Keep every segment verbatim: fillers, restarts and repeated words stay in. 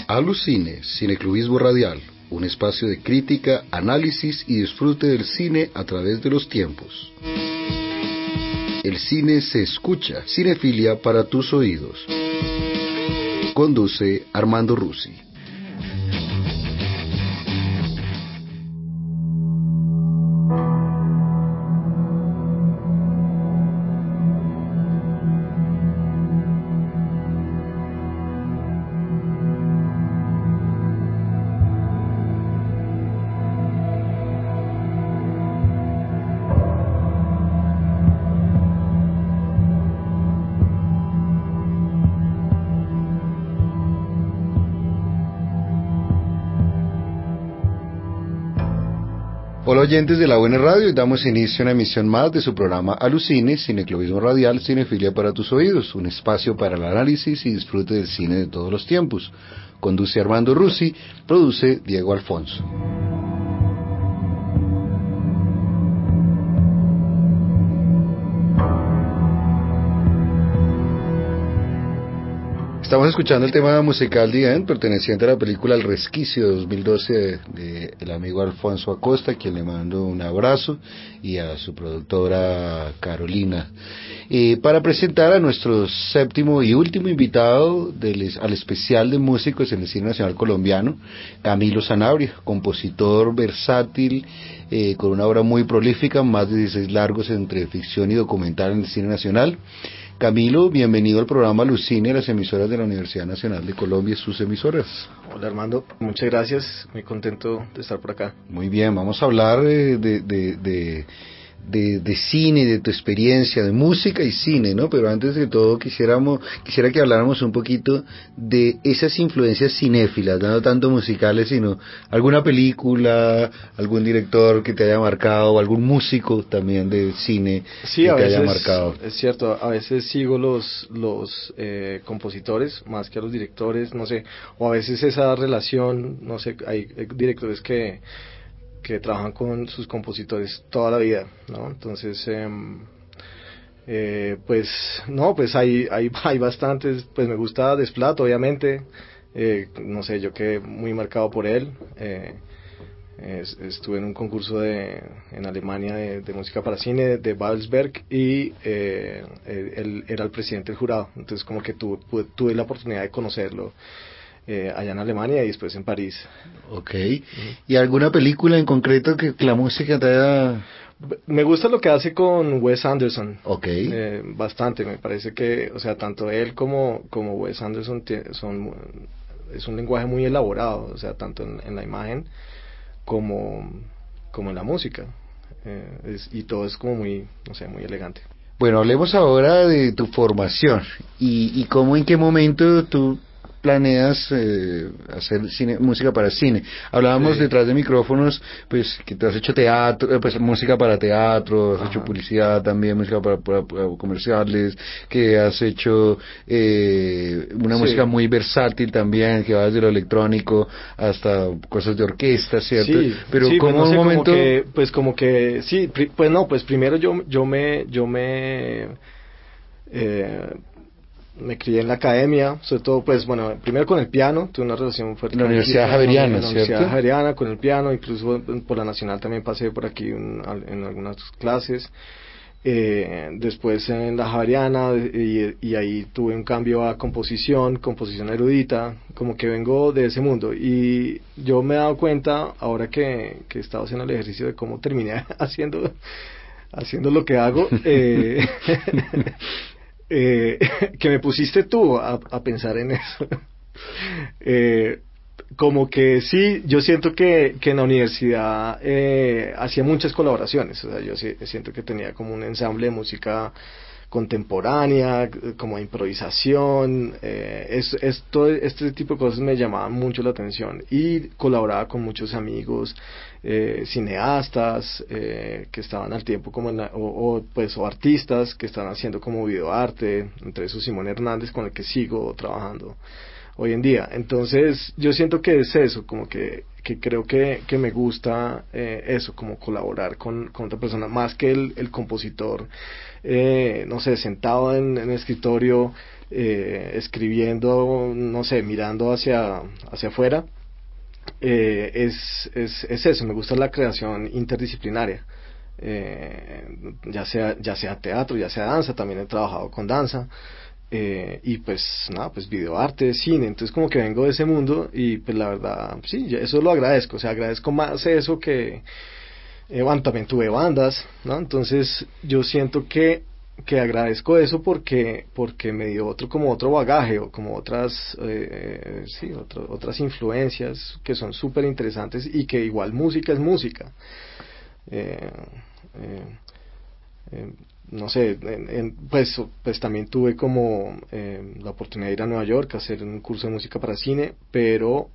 Alucine, Cineclubismo Radial, un espacio de crítica, análisis y disfrute del cine a través de los tiempos. El cine se escucha, cinefilia para tus oídos. Conduce Armando Rusi. Hola oyentes de La Buena Radio, y damos inicio a una emisión más de su programa Alucine, Cineclubismo Radial, Cinefilia para tus oídos, un espacio para el análisis y disfrute del cine de todos los tiempos. Conduce Armando Rusi, produce Diego Alfonso. Estamos escuchando el tema musical The End, perteneciente a la película El Resquicio de dos mil doce de, de el amigo Alfonso Acosta, a quien le mando un abrazo, y a su productora Carolina. Eh, para presentar a nuestro séptimo y último invitado del, al especial de músicos en el cine nacional colombiano, Camilo Sanabria, compositor versátil, eh, con una obra muy prolífica, más de dieciséis largos entre ficción y documental en el cine nacional. Camilo, bienvenido al programa Alucine, las emisoras de la Universidad Nacional de Colombia y sus emisoras. Hola Armando, muchas gracias, muy contento de estar por acá. Muy bien, vamos a hablar eh, de, de, de, de, de cine, de tu experiencia, de música y cine, ¿no? Pero antes de todo quisiéramos, quisiera que habláramos un poquito de esas influencias cinéfilas, no tanto musicales, sino alguna película, algún director que te haya marcado, o algún músico también de cine sí, que a te veces, haya marcado. Es cierto, a veces sigo los, los eh, compositores más que a los directores, no sé, o a veces esa relación, no sé, hay, hay directores que que trabajan con sus compositores toda la vida, ¿no? Entonces, eh, eh, pues, no, pues hay, hay, hay bastantes, pues me gusta Desplat, obviamente, eh, no sé, yo quedé muy marcado por él, eh, es, estuve en un concurso de, en Alemania de, de música para cine, de, de Babelsberg, y eh, él era el presidente del jurado, entonces como que tuve, tuve la oportunidad de conocerlo, Eh, allá en Alemania y después en París. Ok. Uh-huh. ¿Y alguna película en concreto que, que la música te haya...? Me gusta lo que hace con Wes Anderson. Ok. Eh, bastante, me parece que, o sea, tanto él como, como Wes Anderson t- son, es un lenguaje muy elaborado, o sea, tanto en, en la imagen como, como en la música. Eh, es, y todo es como muy, no sé, muy elegante. Bueno, hablemos ahora de tu formación y, y cómo, en qué momento tú planeas eh, hacer cine, música para cine. Hablábamos sí. detrás de micrófonos, pues que te has hecho teatro, pues música para teatro, has Ajá. hecho publicidad también, música para, para, para comerciales, que has hecho eh, una sí. música muy versátil también, que va desde lo electrónico hasta cosas de orquesta, ¿cierto? Sí, pero sí, como pues no un sé, momento, como que, pues como que, sí, pri, pues no, pues primero yo, yo me, yo me, eh, me crié en la academia, sobre todo, pues, bueno, primero con el piano, tuve una relación fuerte en la con Universidad el, Javeriana, en la Universidad ¿cierto? Javeriana, con el piano, incluso por la Nacional también pasé por aquí un, en algunas clases, eh, después en la Javeriana, y, y ahí tuve un cambio a composición, composición erudita, como que vengo de ese mundo, y yo me he dado cuenta, ahora que, que he estado haciendo el ejercicio de cómo terminé haciendo, haciendo lo que hago, eh, Eh, que me pusiste tú a, a pensar en eso. eh, como que sí, yo siento que, que en la universidad eh, hacía muchas colaboraciones, o sea, yo sí, siento que tenía como un ensamble de música contemporánea, como de improvisación, eh, es, esto, este tipo de cosas me llamaban mucho la atención, y colaboraba con muchos amigos eh, cineastas eh, que estaban al tiempo como en la, o, o pues o artistas que están haciendo como videoarte, entre esos Simón Hernández, con el que sigo trabajando hoy en día. Entonces yo siento que es eso, como que, que creo que, que me gusta eh, eso, como colaborar con, con otra persona, más que el, el compositor, eh, no sé, sentado en, en el escritorio, eh, escribiendo, no sé, mirando hacia, hacia afuera, eh, es, es, es eso, me gusta la creación interdisciplinaria. Eh, ya sea ya sea teatro, ya sea danza, también he trabajado con danza, eh, y pues nada, pues videoarte, cine, entonces como que vengo de ese mundo y pues la verdad, sí, eso lo agradezco, o sea, agradezco más eso que, eh, bueno, también tuve bandas, ¿no? Entonces yo siento que que agradezco eso porque porque me dio otro como otro bagaje o como otras eh, sí otro, otras influencias que son súper interesantes y que igual música es música. eh, eh, eh, no sé, en, en, pues, pues también tuve como eh, la oportunidad de ir a Nueva York a hacer un curso de música para cine, pero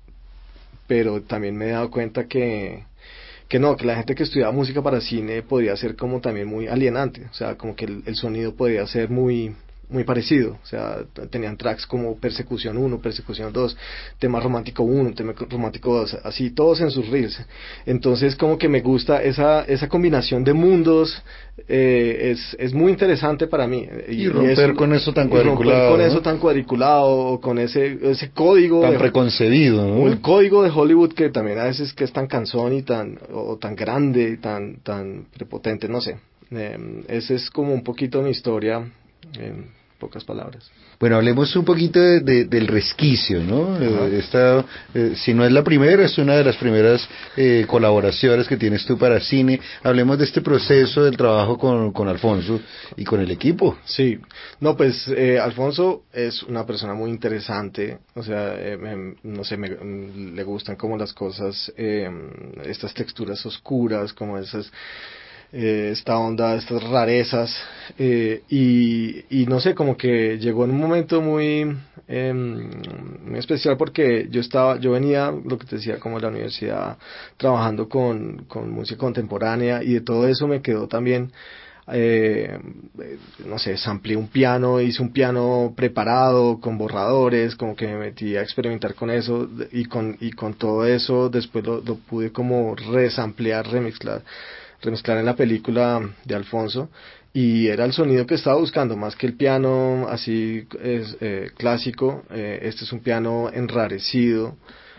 pero también me he dado cuenta que que no, que la gente que estudiaba música para cine podía ser como también muy alienante, o sea, como que el, el sonido podía ser muy muy parecido, o sea, tenían tracks como Persecución uno, Persecución dos, tema romántico uno, tema romántico dos, así todos en sus reels. Entonces como que me gusta esa esa combinación de mundos, eh, es es muy interesante para mí Y y, y romper eso, con eso tan y romper cuadriculado, con eso ¿no? tan cuadriculado o con ese ese código Tan de, preconcebido, o el ¿no? código de Hollywood que también a veces que es tan cansón y tan o tan grande, tan tan prepotente, no sé. Eh, ese es como un poquito mi historia en pocas palabras. Bueno, hablemos un poquito de, de, del resquicio, ¿no? Ajá. Eh, esta, eh, si no es la primera, es una de las primeras eh, colaboraciones que tienes tú para cine. Hablemos de este proceso del trabajo con, con Alfonso y con el equipo. Sí, no, pues eh, Alfonso es una persona muy interesante, o sea, eh, me- no sé, me, mm, le gustan como las cosas, eh, estas texturas oscuras, como esas, eh, esta onda, estas rarezas, eh, y, y no sé, como que llegó en un momento muy, eh, muy especial porque yo estaba, yo venía, lo que te decía, como de la universidad, trabajando con, con música contemporánea y de todo eso me quedó también eh, no sé, sampleé un piano, hice un piano preparado con borradores, como que me metí a experimentar con eso y con y con todo eso después lo, lo pude como resamplear, remezclar, remezclar en la película de Alfonso y era el sonido que estaba buscando más que el piano así es, eh, clásico. Eh, este es un piano enrarecido,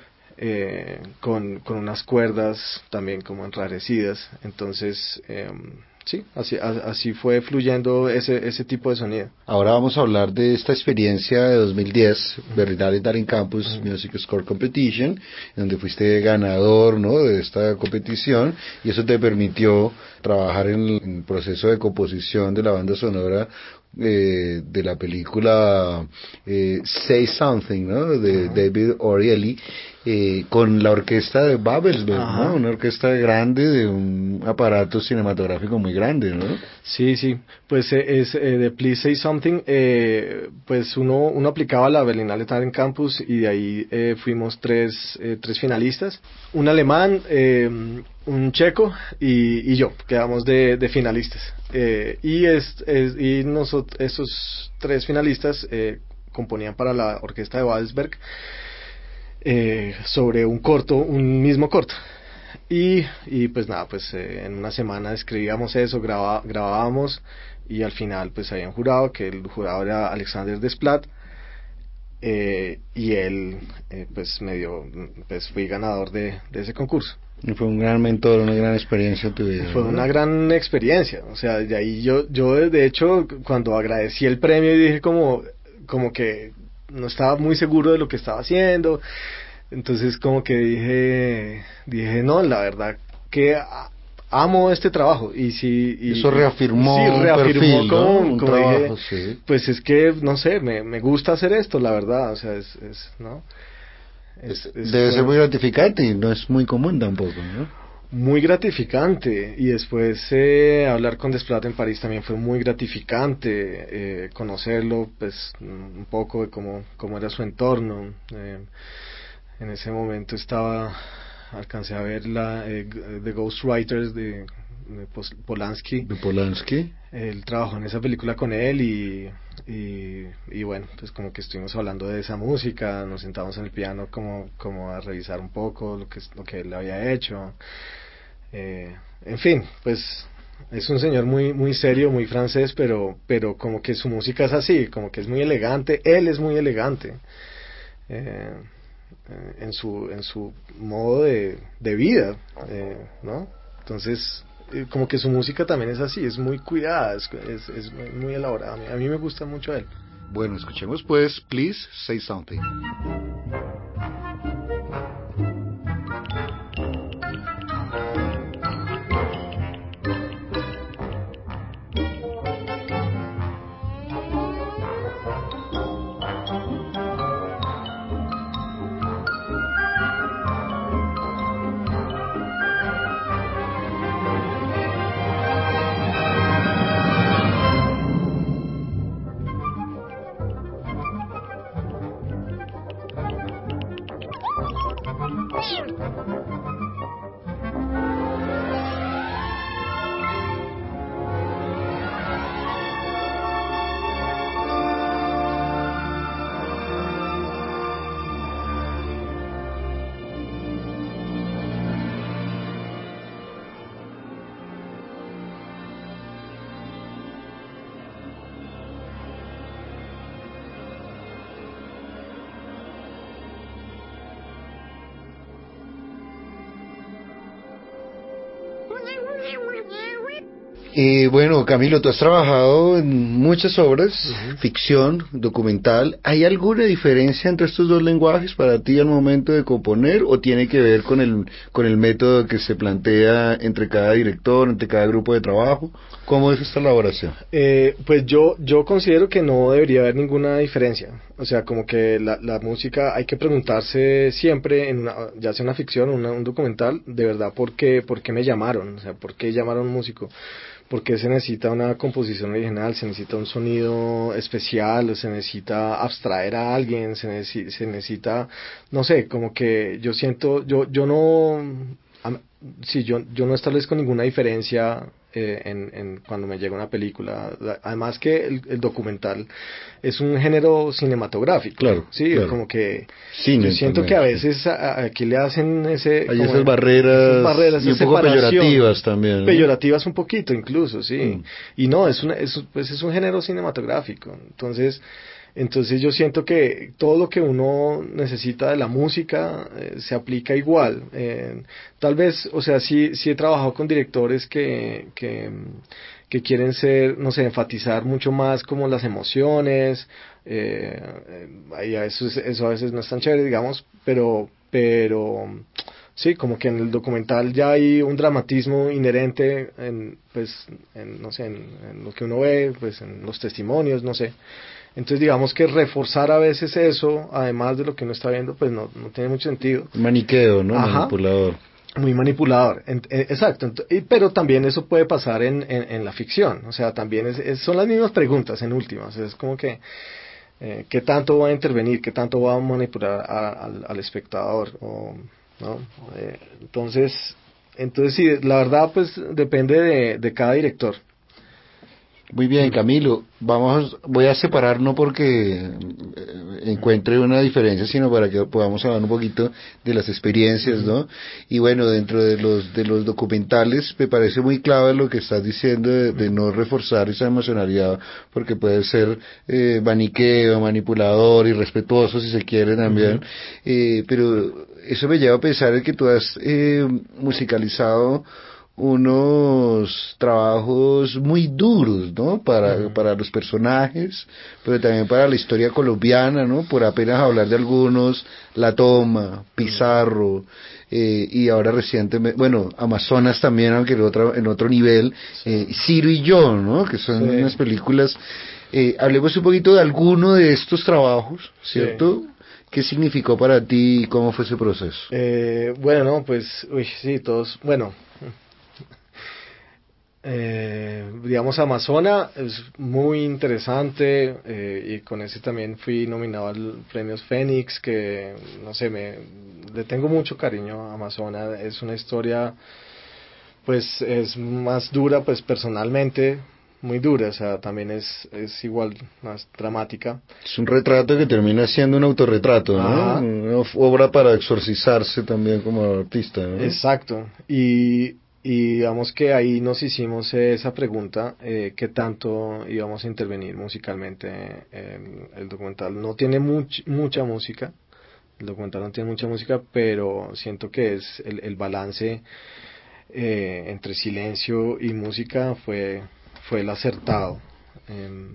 eh, con, con unas cuerdas también como enrarecidas, entonces eh, sí, así, a, así fue fluyendo ese, ese tipo de sonido. Ahora vamos a hablar de esta experiencia de dos mil diez, Uh-huh. Berlinale Talent Campus Uh-huh. Music Score Competition, donde fuiste ganador, ¿no?, de esta competición, y eso te permitió trabajar en el, en el proceso de composición de la banda sonora eh, de la película eh, Say Something, ¿no?, de Uh-huh. David Orieli, eh, con la orquesta de Babelsberg, ¿no?, Ajá. una orquesta grande de un aparato cinematográfico muy grande, ¿no? Sí, sí, pues eh, es eh, de Please Say Something, eh, pues uno, uno aplicaba la Berlinale Talent Campus y de ahí eh, fuimos tres, eh, tres finalistas, un alemán, eh, un checo y, y yo, quedamos de, de finalistas. Eh, y es, es, y nosotros, esos tres finalistas eh, componían para la orquesta de Babelsberg, eh, sobre un corto, un mismo corto. Y, y pues nada, pues eh, en una semana escribíamos eso, graba, grabábamos y al final pues había un jurado, que el jurado era Alexander Desplat, eh, y él eh, pues me dio, pues fui ganador de, de ese concurso. Y fue un gran mentor, una gran experiencia en tu vida, Fue ¿no? una gran experiencia, o sea, de ahí yo, yo de hecho cuando agradecí el premio dije como, como que no estaba muy seguro de lo que estaba haciendo. Entonces como que dije, dije no, la verdad que a- amo este trabajo y sí, Eso y, y sí, reafirmó un reafirmó perfil, ¿no? como, Un como dije, trabajo, sí. pues es que, no sé, me, me gusta hacer esto, la verdad, o sea, es, es ¿no? Es, Eh, es Debe ser bueno, muy gratificante y no es muy común tampoco, ¿no? muy gratificante y después eh, hablar con Desplat en París también fue muy gratificante, eh, conocerlo, pues un poco de cómo, cómo era su entorno. Eh, en ese momento estaba, alcancé a ver la eh, The Ghostwriters de, de Polanski. De Polanski. Él trabajó en esa película con él y, y, y bueno, pues como que estuvimos hablando de esa música, nos sentamos en el piano como, como a revisar un poco lo que, lo que él había hecho. Eh, en fin, pues Es un señor muy muy serio, muy francés, pero pero como que su música es así, como que es muy elegante. Él es muy elegante eh, eh, en su en su modo de, de vida, eh, ¿no? Entonces, eh, como que su música también es así, es muy cuidada, es, es, es muy, muy elaborada. A mí, a mí me gusta mucho él. Bueno, escuchemos pues Please Say Something. Y bueno, Camilo, tú has trabajado en muchas obras, uh-huh. ficción, documental. ¿Hay alguna diferencia entre estos dos lenguajes para ti al momento de componer o tiene que ver con el con el método que se plantea entre cada director, entre cada grupo de trabajo? ¿Cómo es esta elaboración? Eh, pues yo yo considero que no debería haber ninguna diferencia. O sea, como que la, la música hay que preguntarse siempre, en una, ya sea una ficción o una, un documental, de verdad, ¿por qué, por qué me llamaron? O sea, ¿por qué llamaron a un músico? Porque se necesita una composición original, se necesita un sonido especial, o se necesita abstraer a alguien, se, necesita, se necesita, no sé, como que yo siento, yo yo no, sí, yo, yo no establezco ninguna diferencia eh, en, en cuando me llega una película. Además que el, el documental es un género cinematográfico. Claro, sí, claro. Como que Cine yo siento también, que a sí. veces a, a aquí le hacen ese... Hay como esas en, barreras, esas barreras, y un poco peyorativas también, ¿no? Peyorativas un poquito incluso, sí. Mm. Y no, es, una, es, pues es un género cinematográfico. Entonces... Entonces yo siento que todo lo que uno necesita de la música eh, se aplica igual. Eh, tal vez, o sea, sí, sí he trabajado con directores que, que, que quieren ser, no sé, enfatizar mucho más como las emociones. Eh, eh, eso, eso a veces no es tan chévere, digamos, pero, pero sí, como que en el documental ya hay un dramatismo inherente en, pues, en, no sé, en, en lo que uno ve, pues, en los testimonios, no sé. Entonces digamos que reforzar a veces eso, además de lo que uno está viendo, pues no, no tiene mucho sentido. Maniqueo, ¿no? Ajá. Manipulador. Muy manipulador, en, eh, exacto. Ent- y, pero también eso puede pasar en, en, en la ficción, o sea, también es, es, son las mismas preguntas en últimas, es como que eh, qué tanto va a intervenir, qué tanto va a manipular a, al, al espectador, o, ¿no? Eh, entonces, entonces sí, la verdad pues depende de, de cada director. Muy bien, Camilo, vamos, voy a separar no porque eh, encuentre una diferencia, sino para que podamos hablar un poquito de las experiencias, ¿no? Y bueno, dentro de los de los documentales me parece muy clave lo que estás diciendo de, de no reforzar esa emocionalidad, porque puede ser eh, maniqueo, manipulador, irrespetuoso si se quiere también, uh-huh. eh, pero eso me lleva a pensar en que tú has eh, musicalizado unos trabajos muy duros, ¿no? Para, uh-huh. para los personajes, pero también para la historia colombiana, ¿no? Por apenas hablar de algunos, La Toma, Pizarro, uh-huh. eh, y ahora recientemente, bueno, Amazonas también, aunque en otro, en otro nivel, sí. eh, Ciro y yo, ¿no? Que son sí. unas películas, eh, hablemos un poquito de alguno de estos trabajos, ¿cierto? Sí. ¿Qué significó para ti y cómo fue ese proceso? Eh, bueno, pues, uy, sí, todos, bueno, Eh, digamos Amazona es muy interesante eh, y con ese también fui nominado al premios Fénix, que no sé, me le tengo mucho cariño a Amazona. Es una historia pues es más dura pues personalmente, muy dura, o sea, también es, es igual más dramática. Es un retrato que termina siendo un autorretrato, ¿no? Una obra para exorcizarse también como artista, ¿no? Exacto. Y y digamos que ahí nos hicimos esa pregunta, eh, qué tanto íbamos a intervenir musicalmente en el documental. No tiene much, mucha música, el documental no tiene mucha música, pero siento que es el, el balance eh, entre silencio y música fue, fue el acertado. Eh,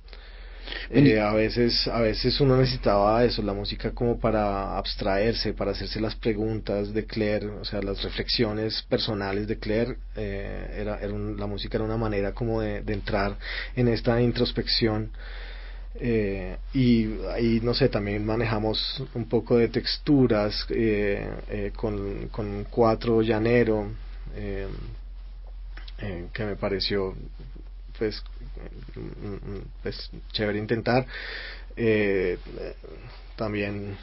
Eh, a veces, a veces uno necesitaba eso, la música como para abstraerse, para hacerse las preguntas de Claire, o sea, las reflexiones personales de Claire, eh, era, era un, la música era una manera como de, de entrar en esta introspección. Eh, y ahí, no sé, también manejamos un poco de texturas eh, eh, con, con cuatro llanero, eh, eh, que me pareció pues pues chévere intentar, eh, también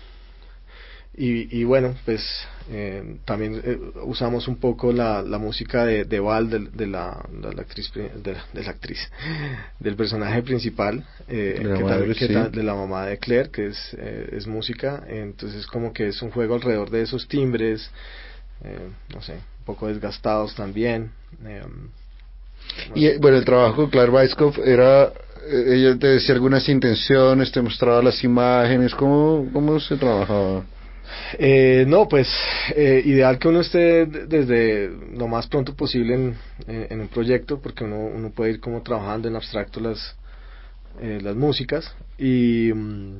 y, y bueno pues eh, también eh, usamos un poco la, la música de, de Val de, de, la, de la actriz de, de la actriz del personaje principal, eh, De la que madre, también que sí. ta, de la mamá de Claire, que es eh, es música, entonces como que es un juego alrededor de esos timbres, eh, no sé, un poco desgastados también. eh, Y eh, bueno, el trabajo con Claire Weiskopf era, eh, ella te decía algunas intenciones, te mostraba las imágenes, ¿cómo, cómo se trabajaba? Eh, no, pues eh, ideal que uno esté desde lo más pronto posible en, en, en un proyecto, porque uno, uno puede ir como trabajando en abstracto las, eh, las músicas y,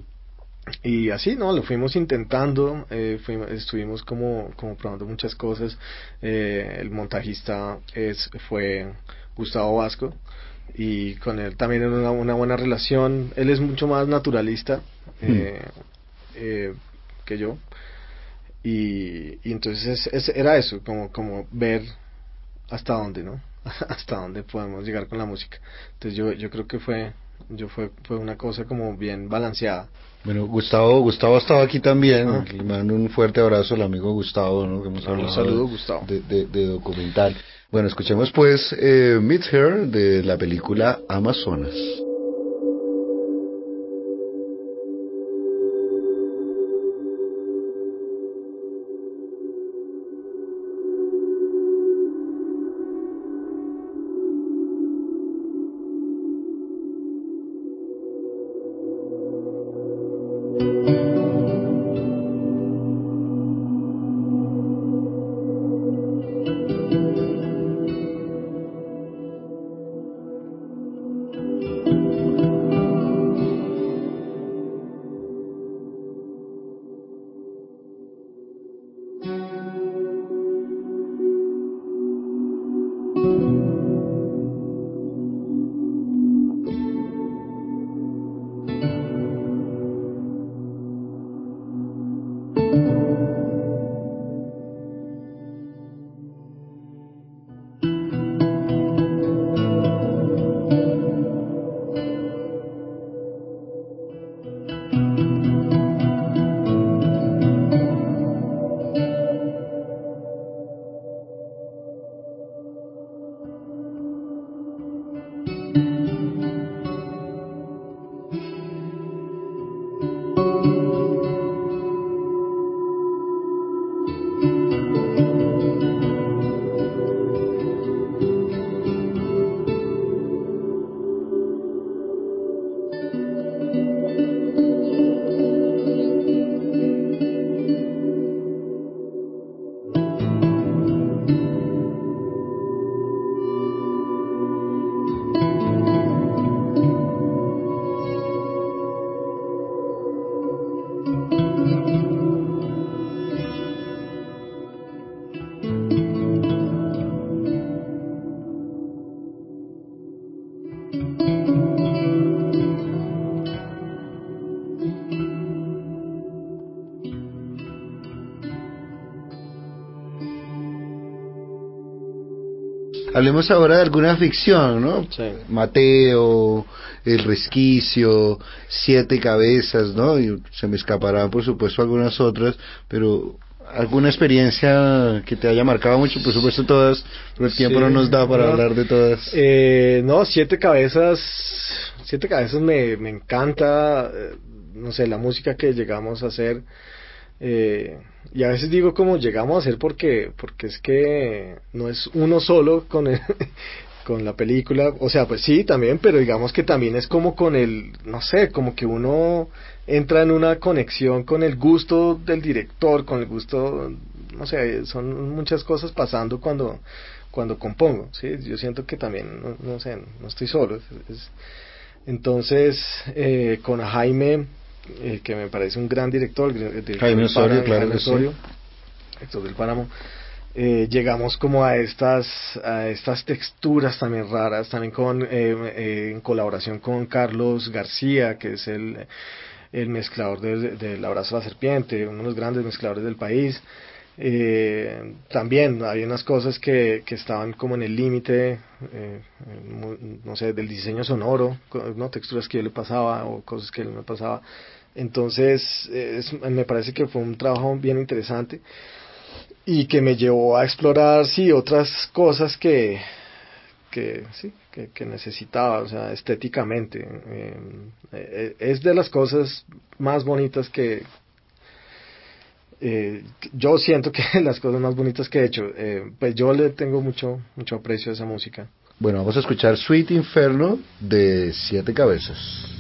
y así, ¿no? Lo fuimos intentando, eh, fuimos, estuvimos como, como probando muchas cosas. Eh, el montajista es, fue Gustavo Vasco, y con él también en una, una buena relación. Él es mucho más naturalista Hmm. eh, eh, que yo. Y, y entonces es, es, era eso, como, como ver hasta dónde, ¿no? Hasta dónde podemos llegar con la música. Entonces yo, yo creo que fue, yo fue, fue una cosa como bien balanceada. Bueno, Gustavo, Gustavo estaba aquí también, Ah, le mando un fuerte abrazo al amigo Gustavo, ¿no? Que hemos un hablado de, saludo, Gustavo. de, de, de documental. Bueno, escuchemos pues eh, Meet Her de la película Amazonas. Hablemos ahora de alguna ficción, ¿no? Sí. Mateo, El Resquicio, Siete Cabezas, ¿no? Y se me escaparán, por supuesto, algunas otras, pero alguna experiencia que te haya marcado mucho, por supuesto todas, pero el tiempo Sí, no nos da para no, hablar de todas. eh, no, Siete Cabezas, Siete Cabezas me, me encanta, eh, no sé, la música que llegamos a hacer, Eh, y a veces digo como llegamos a hacer porque porque es que no es uno solo con el, con la película, o sea, pues sí, también, pero digamos que también es como con el, no sé, como que uno entra en una conexión con el gusto del director, con el gusto, no sé, son muchas cosas pasando cuando cuando compongo, ¿sí? Yo siento que también, no, no sé, no estoy solo. Es, es, entonces, eh, con Jaime, eh, que me parece un gran director, el director Jaime del Osorio, Páramo, claro Jaime que sí. Osorio, director del Páramo, eh, llegamos como a estas a estas texturas también raras, también con eh, eh, en colaboración con Carlos García, que es el, el mezclador del de, de Abrazo a la Serpiente, uno de los grandes mezcladores del país. Eh, también hay unas cosas que, que estaban como en el límite, eh, no sé, del diseño sonoro, no, texturas que yo le pasaba o cosas que él me pasaba. Entonces, es, me parece que fue un trabajo bien interesante y que me llevó a explorar, sí, otras cosas que, que sí, que, que necesitaba, o sea, estéticamente. Eh, eh, es de las cosas más bonitas que, Eh, yo siento que las cosas más bonitas que he hecho, eh, pues yo le tengo mucho mucho aprecio a esa música. Bueno, vamos a escuchar Sweet Inferno de Siete Cabezas.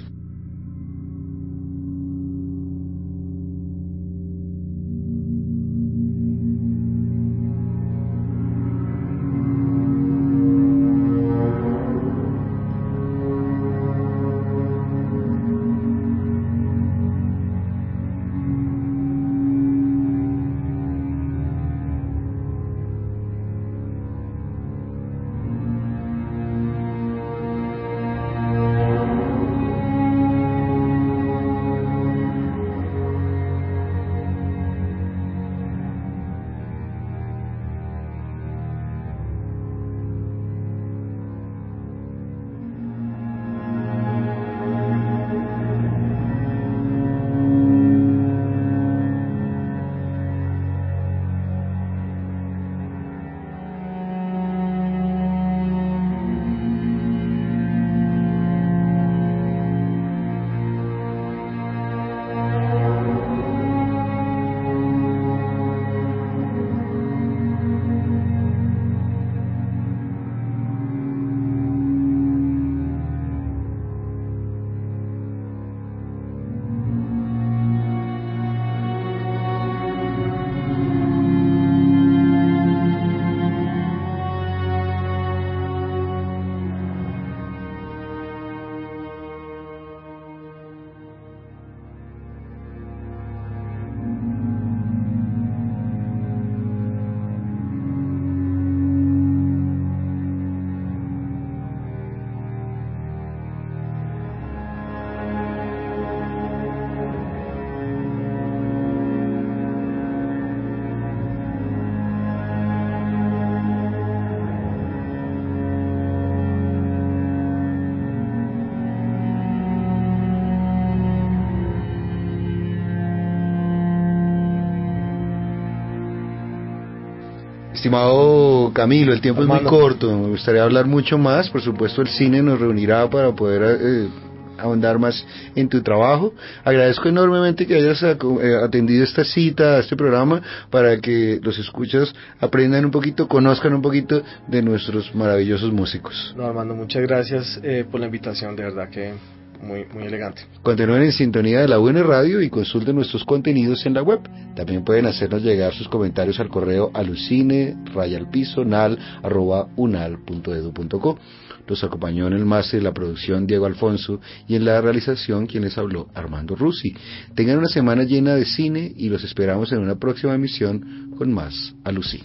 Estimado Camilo, el tiempo Armando. es muy corto, me gustaría hablar mucho más, por supuesto el cine nos reunirá para poder eh, ahondar más en tu trabajo. Agradezco enormemente que hayas atendido esta cita, este programa, para que los escuchas aprendan un poquito, conozcan un poquito de nuestros maravillosos músicos. No, Armando, muchas gracias eh, por la invitación, de verdad que muy muy elegante. Continúen en sintonía de la U N Radio y consulten nuestros contenidos en la web. También pueden hacernos llegar sus comentarios al correo alucine rayalpiso nal arroba unal punto edu punto co. Los acompañó en el máster de la producción Diego Alfonso y en la realización quien les habló, Armando Rusi. Tengan una semana llena de cine y los esperamos en una próxima emisión con más Alucine.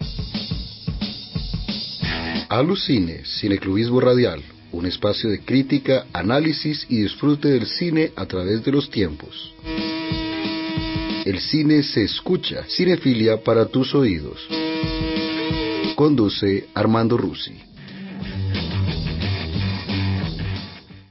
Alucine, Cineclubismo Radial, un espacio de crítica, análisis y disfrute del cine a través de los tiempos. El cine se escucha, cinefilia para tus oídos. Conduce Armando Rusi.